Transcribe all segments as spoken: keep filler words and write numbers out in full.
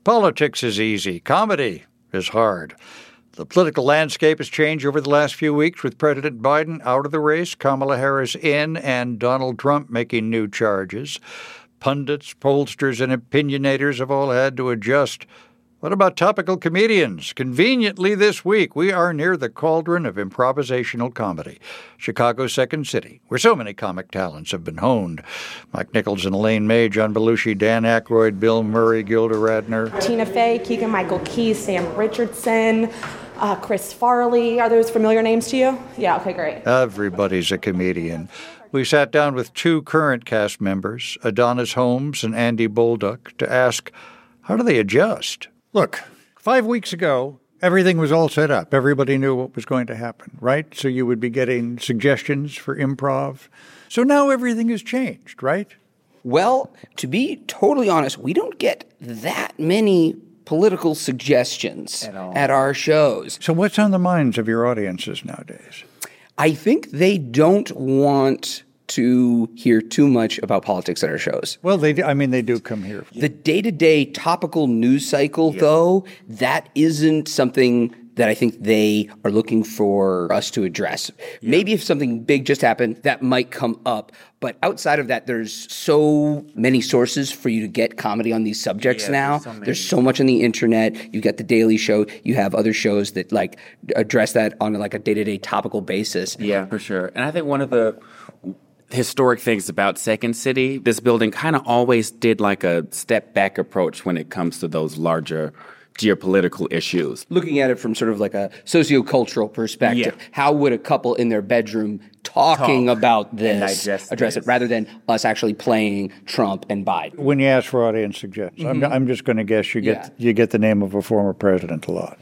Politics is easy. Comedy is hard. The political landscape has changed over the last few weeks with President Biden out of the race, Kamala Harris in, and Donald Trump making new charges. Pundits, pollsters, and opinionators have all had to adjust. What about topical comedians? Conveniently this week, we are near the cauldron of improvisational comedy, Chicago's Second City, where so many comic talents have been honed. Mike Nichols and Elaine May, John Belushi, Dan Aykroyd, Bill Murray, Gilda Radner. Tina Fey, Keegan-Michael Key, Sam Richardson, uh, Chris Farley. Are those familiar names to you? Yeah, okay, great. Everybody's a comedian. We sat down with two current cast members, Adonis Holmes and Andy Bolduc, to ask, how do they adjust? Look, five weeks ago, everything was all set up. Everybody knew what was going to happen, right? So you would be getting suggestions for improv. So now everything has changed, right? Well, to be totally honest, we don't get that many political suggestions at, at our shows. So what's on the minds of your audiences nowadays? I think they don't want to hear too much about politics at our shows. Well, they do, I mean, they do come here. The day-to-day topical news cycle, yeah. though, that isn't something that I think they are looking for us to address. Yeah. Maybe if something big just happened, that might come up. But outside of that, there's so many sources for you to get comedy on these subjects yeah, now. There's so, there's so much on the internet. You've got The Daily Show. You have other shows that like address that on like a day-to-day topical basis. Yeah, for sure. And I think one of the historic things about Second City, this building kind of always did like a step back approach when it comes to those larger geopolitical issues. Looking at it from sort of like a sociocultural perspective, yeah. how would a couple in their bedroom talking Talk about this address this. it, rather than us actually playing Trump and Biden? When you ask for audience suggestions, mm-hmm. I'm, I'm just going to guess you get yeah. you get the name of a former president a lot.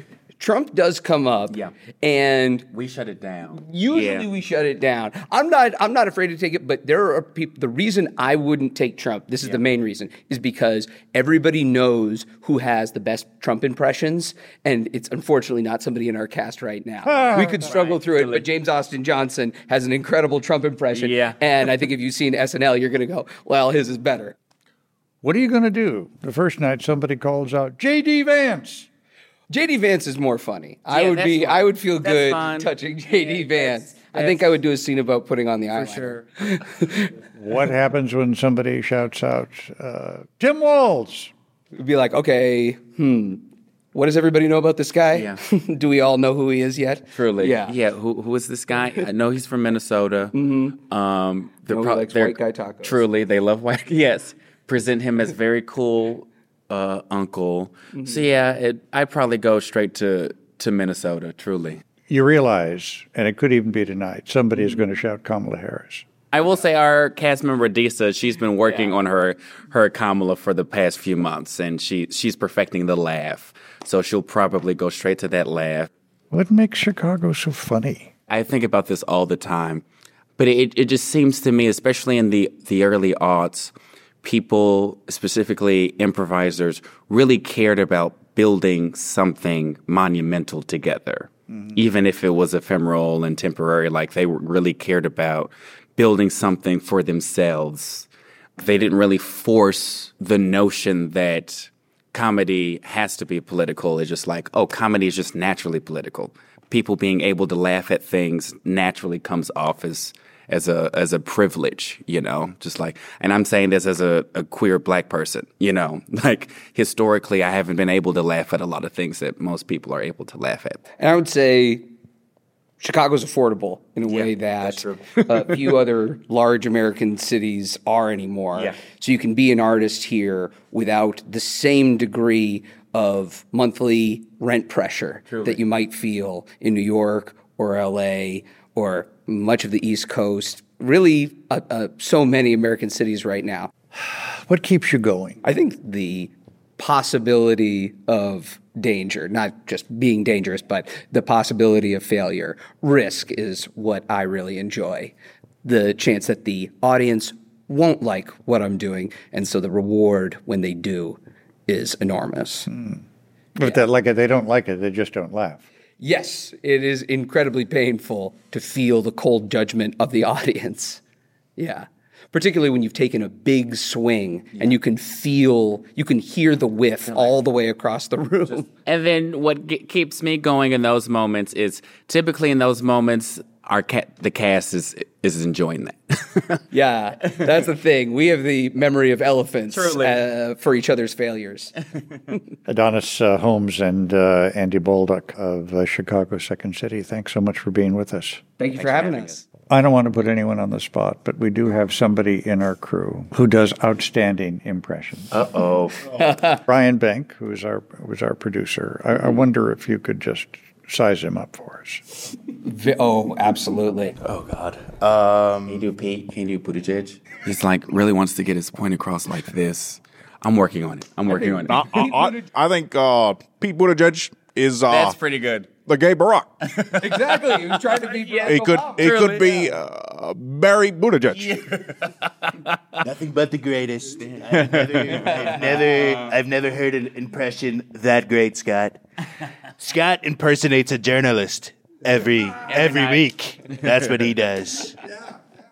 Trump does come up, yeah. and we shut it down. Usually, yeah. we shut it down. I'm not. I'm not afraid to take it, but there are people. The reason I wouldn't take Trump, this is yeah. the main reason, is because everybody knows who has the best Trump impressions, and it's unfortunately not somebody in our cast right now. Ah, we could struggle right. through it, but James Austin Johnson has an incredible Trump impression, yeah. and I think if you've seen S N L, you're going to go, "Well, his is better." What are you going to do the first night somebody calls out J D Vance? J D Vance is more funny. Yeah, I would be. Fun. I would feel that's good fun. touching J D yeah, Vance. That's, that's, I think I would do a scene about putting on the eyeliner. For sure. What happens when somebody shouts out, uh, Tim Walz? It'd be like, okay, hmm, what does everybody know about this guy? Yeah. Do we all know who he is yet? Truly. Yeah. Yeah. Who Who is this guy? I know he's from Minnesota. Mm-hmm. Um, they're no, pro- he likes white guy tacos. Truly, they love white. Yes. Present him as very cool uh, uncle. Mm-hmm. So yeah, it, I'd probably go straight to. to Minnesota, truly. You realize, and it could even be tonight, somebody is going to shout Kamala Harris. I will say our cast member, Adisa, she's been working yeah. on her her Kamala for the past few months, and she she's perfecting the laugh. So she'll probably go straight to that laugh. What makes Chicago so funny? I think about this all the time. But it, it just seems to me, especially in the, the early aughts, people, specifically improvisers, really cared about building something monumental together, mm-hmm. even if it was ephemeral and temporary. Like they really cared about building something for themselves. They didn't really force the notion that comedy has to be political. It's just like, oh, comedy is just naturally political. People being able to laugh at things naturally comes off as as a as a privilege, you know, just like, and I'm saying this as a, a queer black person, you know, like historically, I haven't been able to laugh at a lot of things that most people are able to laugh at. And I would say Chicago's affordable in a yeah, way that a few other large American cities are anymore. Yeah. So you can be an artist here without the same degree of monthly rent pressure Truly. that you might feel in New York or L A or much of the East Coast, really uh, uh, so many American cities right now. What keeps you going? I think the possibility of danger, not just being dangerous, but the possibility of failure. Risk is what I really enjoy. The chance that the audience won't like what I'm doing, and so the reward when they do is enormous. Hmm. But yeah. that, like it, they don't like it, they just don't laugh. Yes, it is incredibly painful to feel the cold judgment of the audience. Yeah. particularly when you've taken a big swing yeah. and you can feel, you can hear the whiff like, all the way across the room. And then what g- keeps me going in those moments is typically in those moments, our ca- the cast is is enjoying that. Yeah, that's the thing. We have the memory of elephants uh, for each other's failures. Adonis uh, Holmes and uh, Andy Bolduc of uh, Chicago Second City, thanks so much for being with us. Thank you Thanks for having, having us. us. I don't want to put anyone on the spot, but we do have somebody in our crew who does outstanding impressions. Uh-oh. Brian Bank, who is our was our producer. I, I wonder if you could just size him up for us. Oh, absolutely. Oh, God. Um, Can you do Pete? Can you do Buttigieg? He's like, really wants to get his point across like this. I'm working on it. I'm working on it. I, I, I, I think uh, Pete Buttigieg is uh, That's pretty good. the gay Barack. Exactly. He was trying to be Yeah. It could Obama. it Truly, could be uh, Barry Buttigieg. nothing but the greatest. I've never, I've never, I've never heard an impression that great, Scott. Scott impersonates a journalist every every, night. week. That's what he does.